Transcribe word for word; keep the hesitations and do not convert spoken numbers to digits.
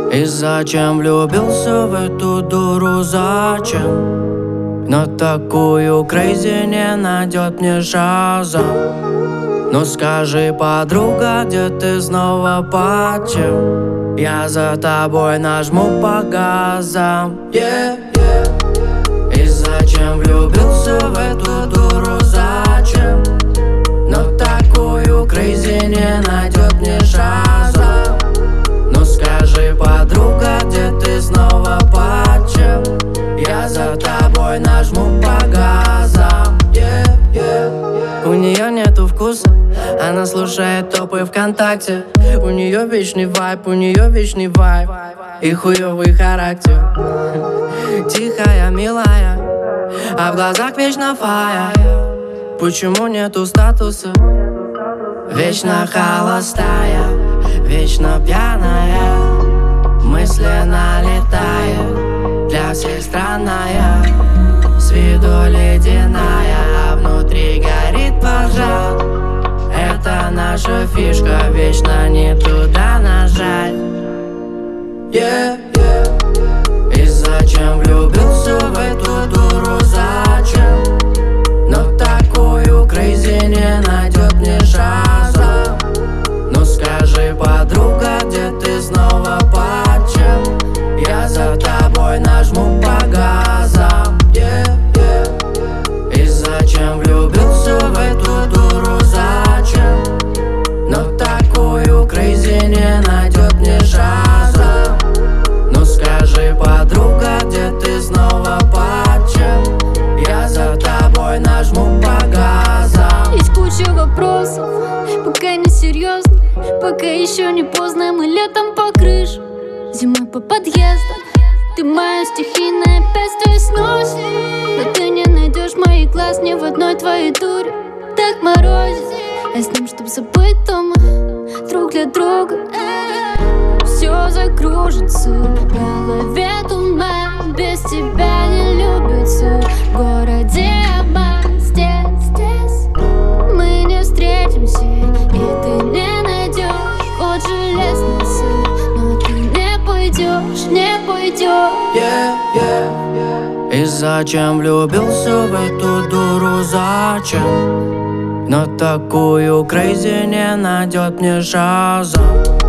И зачем влюбился в эту дуру, зачем? Но такую крейзи не найдет мне шаза. Ну скажи, подруга, где ты снова, почем? Я за тобой нажму по газам, yeah, yeah. И зачем влюбился в эту дуру, зачем? Но такую крейзи не найдет мне шаза. Ну скажи, подруга, где ты снова, почем? Я за тобой нажму по газам, yeah, yeah. У нее нету вкуса, она слушает топы ВКонтакте. У нее вечный вайб, у нее вечный вайб и хуёвый характер. Тихая, милая, а в глазах вечно фая. Почему нету статуса? Вечно холостая, вечно пьяная, мысленно летает, для всех странная, с виду ледяная, а внутри горит пожар. Это наша фишка, вечно не туда нажать, yeah, yeah. И зачем влюбился в эту дуру, зачем? Но такую крейзи не найдет мне шаза. Ну скажи, подруга, где ты снова, почем? Я за тобой нажму по газам, yeah, yeah. И зачем влюбился в эту дуру, зачем? Но такую крейзи не найдет мне шаза. Ну скажи, подруга, где ты снова, почем? Я за тобой нажму по газам. Есть куча вопросов, пока не серьезно, пока еще не поздно. Мы летом по крышам, зимой по подъездам. Ты моя стихийная песнь сносит, но ты не найдешь моих глаз ни в одной твоей дуре. Так морозит, а с ним, чтоб забыть дома, друг для друга. Все закружится в голове туман, без тебя не любится в городе обман. Здесь, здесь мы не встретимся, и ты не найдешь вот железный сын, но ты не пойдешь, не пойдешь, yeah, yeah. И зачем влюбился в эту дуру, зачем? Но такую крейзи не найдет мне шаза.